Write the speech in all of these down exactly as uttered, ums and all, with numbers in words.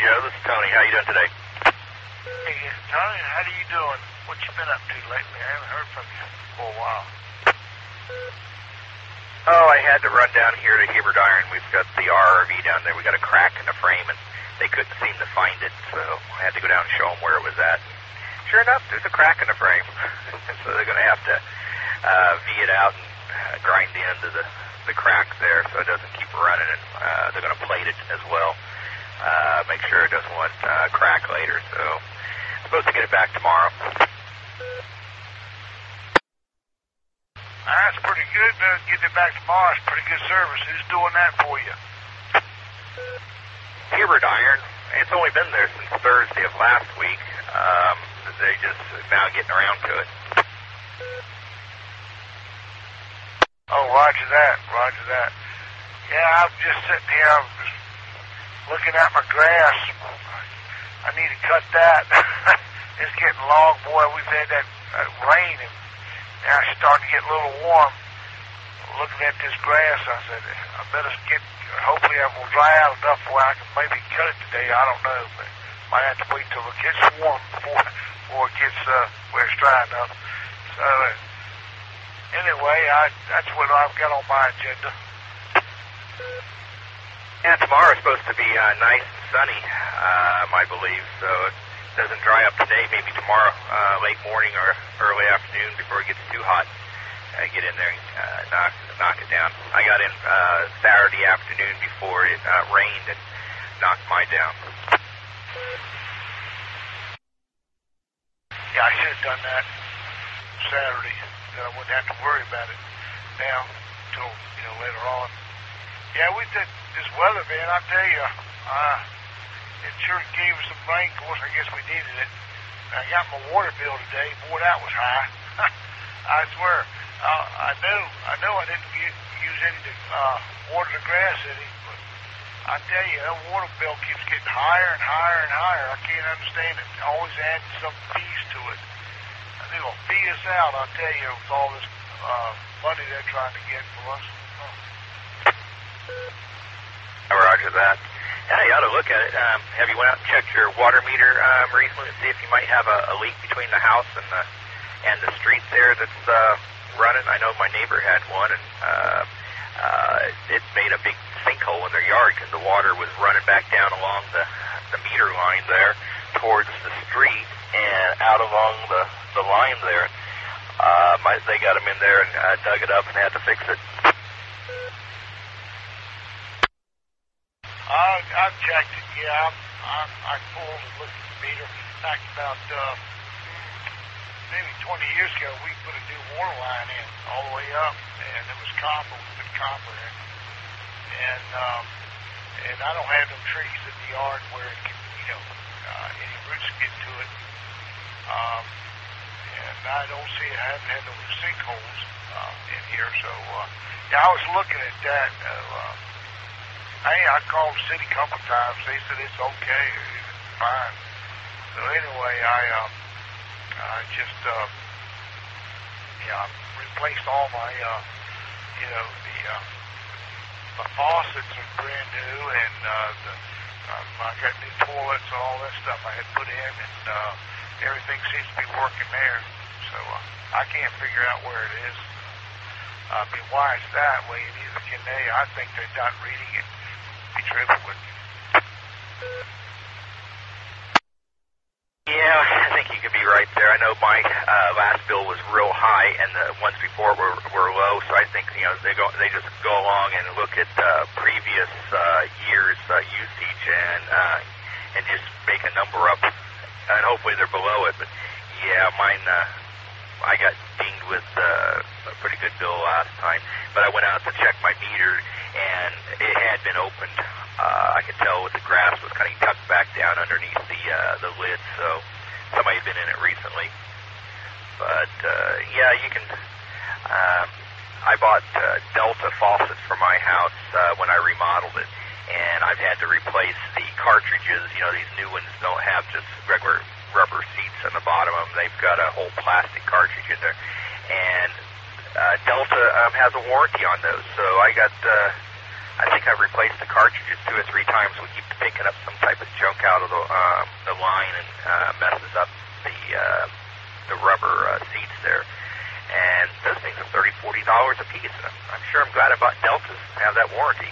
Joe. This is Tony. How you doing today? Hey, Tony, how are you doing? What you been up to lately? I haven't heard from you for a while. Oh, I had to run down here to Hibbert Iron. We've got the R R V down there. We got a crack in the frame, and they couldn't seem to find it, so I had to go down and show them where it was at. Sure enough, there's a crack in the frame, so they're going to have to uh, V it out and uh, grind the end of the, the crack there so it doesn't keep running, and uh, they're going to plate it as well. Uh, make sure it doesn't want uh, crack later, so I'm supposed to get it back tomorrow. That's pretty good. Uh, getting it back tomorrow is pretty good service. Who's doing that for you? Hibbert Iron. It's only been there since Thursday of last week. Um, they just now getting around to it. Oh, roger that. Roger that. Yeah, I'm just sitting here. I'm just looking at my grass. I need to cut that. It's getting long, boy. We've had that, that rain, and now it's starting to get a little warm. Looking at this grass, I said, I better get, hopefully it will dry out enough where I can maybe cut it today. I don't know, but might have to wait till it gets warm before, before it gets uh, where it's dry enough. So, uh, anyway, I, that's what I've got on my agenda. Yeah, tomorrow's supposed to be uh, nice and sunny, um, I believe, so it doesn't dry up today. Maybe tomorrow, uh, late morning or early afternoon before it gets too hot. Uh, get in there and uh, knock, knock it down. I got in uh, Saturday afternoon before it uh, rained and knocked mine down. Yeah, I should have done that Saturday. Then I wouldn't have to worry about it now until, you know, later on. Yeah, we did this weather, man. I tell you, uh, it sure gave us some rain. Of course, I guess we needed it. I got my water bill today. Boy, that was high. I swear. Uh, I know, I know, I didn't get, use any to uh, water the grass any, but I tell you, that water bill keeps getting higher and higher and higher. I can't understand it. Always adding some fees to it. They're gonna fee us out. I tell you, with all this uh, money they're trying to get from us. Oh, roger that. Yeah, you ought to look at it. Um, have you went out and checked your water meter um, recently to see if you might have a, a leak between the house and the and the street there that's uh, running? I know my neighbor had one, and uh, uh, it made a big sinkhole in their yard because the water was running back down along the the meter line there towards the street and out along the the line there. Uh, my, they got them in there and uh, dug it up and had to fix it. I, I've checked it, yeah. I'm, I'm, I pulled and looked at the meter. Back about uh, maybe twenty years ago, we put a new water line in all the way up, and it was copper. We put copper in. And, um, and I don't have no trees in the yard where it can, you know, uh, any roots get to it. Um, and I don't see, I haven't had no sinkholes uh, in here. So, uh, yeah, I was looking at that. Uh, Hey, I called the city a couple times. They said it's okay, it's fine. So anyway, I uh, I just uh, yeah, I replaced all my uh, you know the uh, my faucets are brand new, and uh, the, uh, I got new toilets and all that stuff I had put in, and uh, everything seems to be working there. So uh, I can't figure out where it is. I mean, why it's that way? Neither can they. I think they're not reading it. Be tripping with you. Yeah, I think you could be right there. I know my uh, last bill was real high, and the ones before were were low. So I think you know they go they just go along and look at uh, previous uh, years' uh, usage and uh, and just make a number up, and hopefully they're below it. But yeah, mine uh, I got dinged with uh, a pretty good bill last time. But I went out to check my meter, and it had been opened. Uh, I could tell with the grass was kind of tucked back down underneath the uh, the lid, so somebody had been in it recently. But uh, yeah, you can. Um, I bought uh, Delta faucets for my house uh, when I remodeled it, and I've had to replace the cartridges. You know, these new ones don't have just regular rubber seats on the bottom of them. They've got a whole plastic cartridge in there, and uh, Delta um, has a warranty on those. So I got, uh, I think I've replaced the cartridges two or three times. We keep the taking up some type of junk out of the um, the line and uh, messes up the uh, the rubber uh, seats there. And those things are thirty, forty dollars a piece. And I'm sure I'm glad I bought Deltas to have that warranty.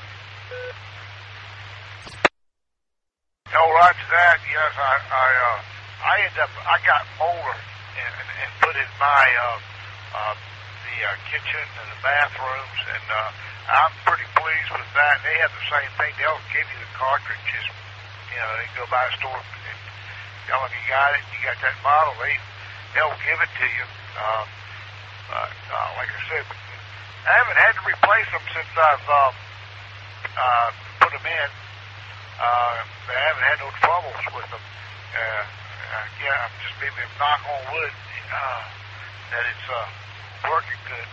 No, right to that. Yes, I I uh, I ended up I got molar and, and, and put in my uh, uh, the uh, kitchen and the bathrooms, and uh, I'm pretty pleased with that. They have the same thing. They'll give you the cartridges. You know, they go by a store and tell them you got it. You got that bottle. They they'll give it to you. Uh, but uh, like I said, I haven't had to replace them since I've uh, uh, put them in. Uh, I haven't had no troubles with them. Uh, uh, yeah, I'm just maybe knock on wood uh, that it's uh, working good.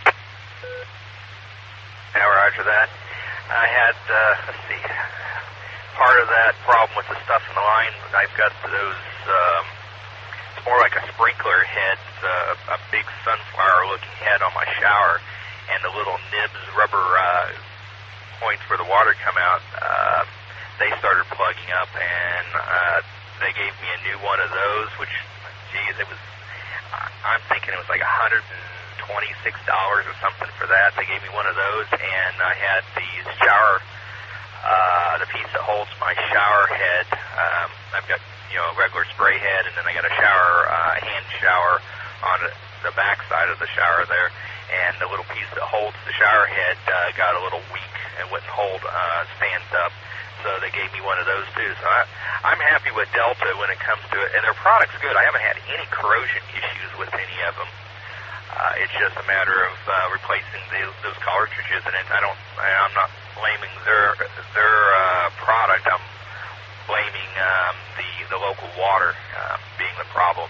Yeah, roger that. I had, uh, let's see, part of that problem with the stuff in the line, I've got those, um, it's more like a sprinkler head, uh, a big sunflower-looking head on my shower, and the little nibs, rubber uh, points where the water come out, uh, they started plugging up, and uh, they gave me a new one of those, which, geez, it was, I'm thinking it was like one hundred twenty-six dollars or something for that. They gave me one of those, and I had the shower, uh, the piece that holds my shower head. Um, I've got, you know, a regular spray head, and then I got a shower, uh, hand shower on the back side of the shower there, and the little piece that holds the shower head uh, got a little weak and wouldn't hold, uh, stand up. So they gave me one of those too. So I, I'm happy with Delta when it comes to it, and their product's good. I haven't had any corrosion issues with any of them. Uh, it's just a matter of uh, replacing the, those cartridges, and it, I don't. I'm not blaming their their uh, product. I'm blaming um, the the local water uh, being the problem.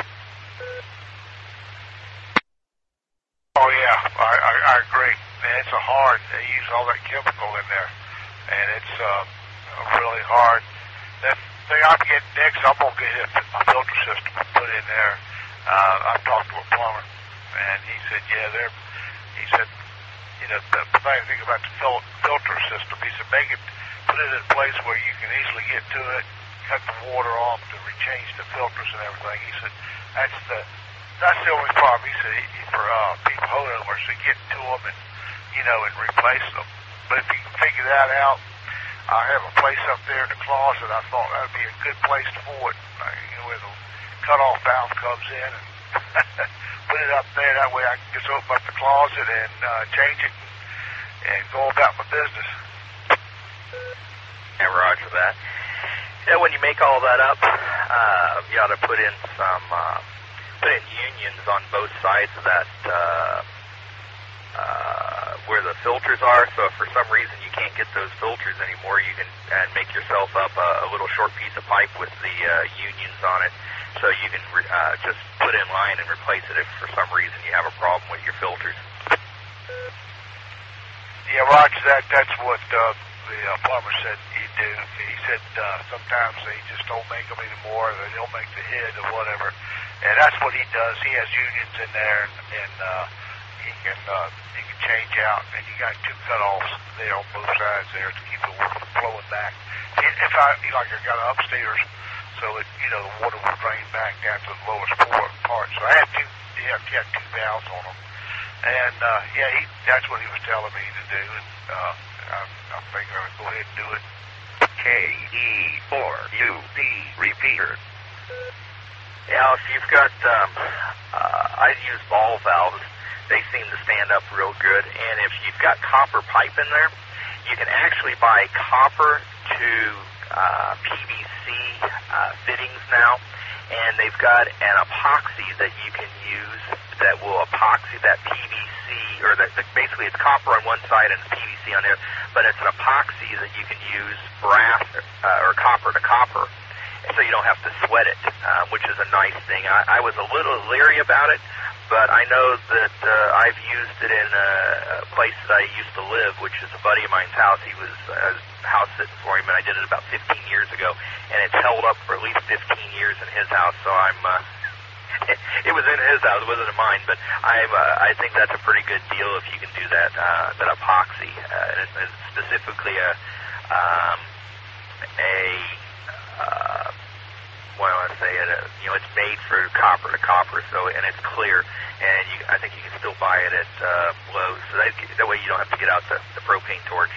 Oh yeah, I, I, I agree. Man, it's a hard. They use all that chemical in there, and it's uh, really hard. That thing I'm getting next, I'm gonna get a filter system put in there. Uh, I've talked to a plumber, and he said, yeah, they're. He said, you know, the funny thing about the fil- filter system, he said, make it, put it in a place where you can easily get to it, cut the water off to rechange the filters and everything. He said, that's the. That's the only problem. He said, he, for uh, people homeowners to get to them and, you know, and replace them. But if you can figure that out, I have a place up there in the closet. I thought that would be a good place for it, uh, you know, where the cutoff valve comes in, and put it up there. That way I can just open up the closet and uh, change it and, and go about my business. Yeah, roger that. Yeah, when you make all that up, uh, you ought to put in some, uh, put in unions on both sides of that, uh, uh, where the filters are. So if for some reason you can't get those filters anymore, you can and make yourself up a, a little short piece of pipe with the uh, unions on it, so you can re- uh, just put in line and replace it if for some reason you have a problem with your filters. Yeah, Roger, that that's what uh, the uh, plumber said he'd do. He said uh, sometimes they just don't make them anymore, or they don't make the head or whatever, and that's what he does. He has unions in there, and, and uh, he can uh, he can change out, and you got two cutoffs there on both sides there to keep the water from flowing back. If I like, I got upstairs, so it you know the water will drain back down to the lowest part. So I have two, yeah, he had two valves on them, and uh, yeah, he that's what he was telling me to do, and uh, I'm, I'm thinking I'm gonna go ahead and do it. K E four U D repeater. Yeah, if you've got, um, uh, I use ball valves. They seem to stand up real good. And if you've got copper pipe in there, you can actually buy copper to uh, P V C uh, fittings now. And they've got an epoxy that you can use that will epoxy that P V C, or that, that basically it's copper on one side and it's P V C on there, but it's an epoxy that you can use brass uh, or copper to copper, so you don't have to sweat it, uh, which is a nice thing. I, I was a little leery about it, but I know that uh, I've used it in a, a place that I used to live, which is a buddy of mine's house. He was uh, house sitting for him, and I did it about fifteen years ago, and it's held up for at least fifteen years in his house, so I'm, uh, it, it was in his house, it wasn't in mine, but I'm, uh, I think that's a pretty good deal if you can do that, uh, that epoxy, uh, and it's specifically a, um, a, uh, what do I say it? A, you know, it's made for copper to copper, so and it's clear, and you, I think you can still buy it at uh, Lowe's. So that, that way you don't have to get out the, the propane torch.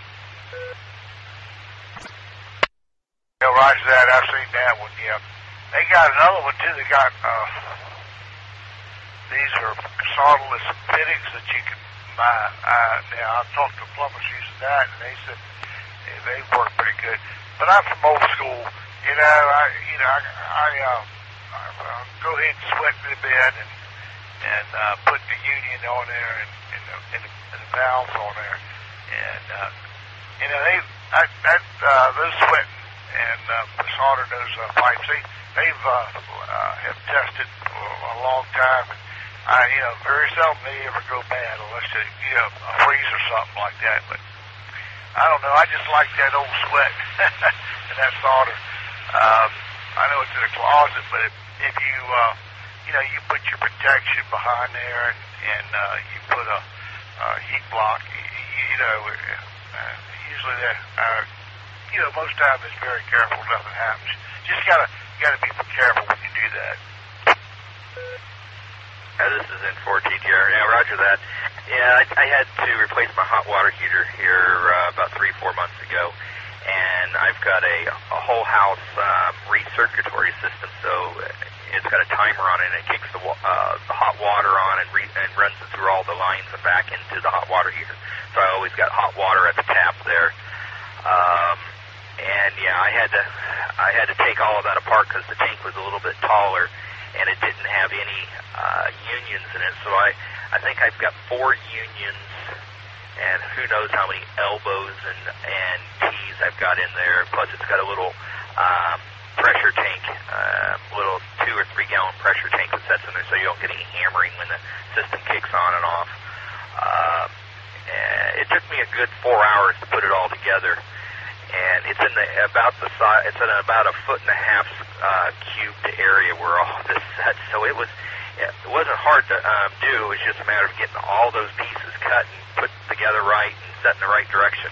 Yeah, roger that. I've seen that one. Yeah, they got another one too. They got uh, these are solderless fittings that you can buy. Uh, now I've talked to plumbers using that, and they said yeah, they work pretty good. But I'm from old school. You know, I you know I I, uh, I uh, go ahead and sweat me to bed and and uh, put the union on there and and the, and the, and the valves on there, and uh, you know they I, that uh, those sweating and uh, solder those uh, pipes they they've uh, uh, have tested for a long time. And I you know very seldom they ever go bad unless they you know a freeze or something like that. But I don't know. I just like that old sweat and that solder. Um, I know it's in a closet, but if, if you, uh, you know, you put your protection behind there and, and uh, you put a uh, heat block, you, you know, uh, usually that, uh, you know, most times it's very careful, nothing happens. Just gotta, gotta be careful when you do that. Yeah, this is in four T G R. Yeah, roger that. Yeah, I, I had to replace my hot water heater here uh, about three, four months ago. And I've got a, a whole house um, recirculatory system, so it's got a timer on it, and it kicks the, uh, the hot water on and, re- and runs it through all the lines and back into the hot water heater. So I always got hot water at the tap there. Um, and yeah, I had to I had to take all of that apart because the tank was a little bit taller, and it didn't have any uh, unions in it. So I, I think I've got four unions. And who knows how many elbows and, and T's I've got in there. Plus, it's got a little um, pressure tank, uh, little two or three gallon pressure tank that sets in there so you don't get any hammering when the system kicks on and off. Uh, and it took me a good four hours to put it all together. And it's in the about the size. It's in about a foot and a half uh, cubed area where all this sets. So it was. It wasn't hard to um, do. It was just a matter of getting all those pieces cut and put together right and set in the right direction.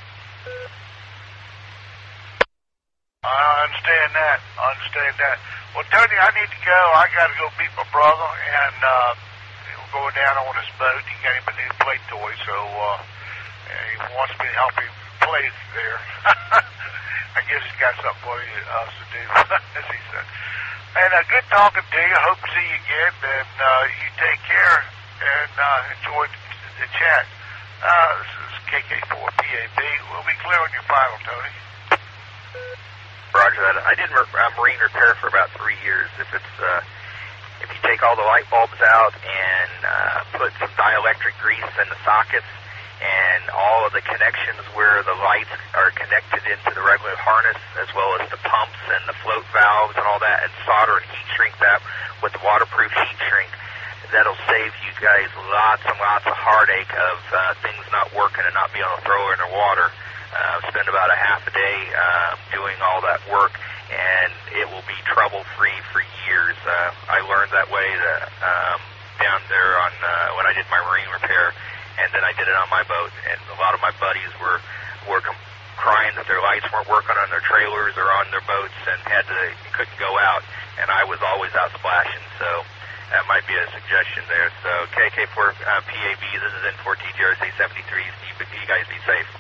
I understand that. I understand that. Well, Tony, I need to go. I got to go meet my brother, and uh, we're going down on his boat. He got him a new play toy, so uh, he wants me to help him play there. I guess he's got something for us to do, as he said. And uh, good talking to you. Hope to see you again. And uh, you take care and uh, enjoy the chat. Uh, this is K K four P A B. We'll be clear on your final, Tony. Roger that. I did uh, marine repair for about three years. If it's uh, if you take all the light bulbs out and uh, put some dielectric grease in the sockets and all of the connections where the lights are connected into the regular harness, as well as the pumps and the float valves and all that, and solder and heat shrink that with the waterproof heat shrink, that'll save you guys lots and lots of heartache of uh, things not working and not being able to throw in the water. Uh, spend about a half a day uh, doing all that work, and it will be trouble-free for years. Uh, I learned that way to, um, down there on uh, when I did my marine repair. And then I did it on my boat, and a lot of my buddies were were com- crying that their lights weren't working on their trailers or on their boats, and had to couldn't go out. And I was always out splashing, so that might be a suggestion there. So K K four uh, P A B, this is N four T G R C seventy-three. You, you guys be safe.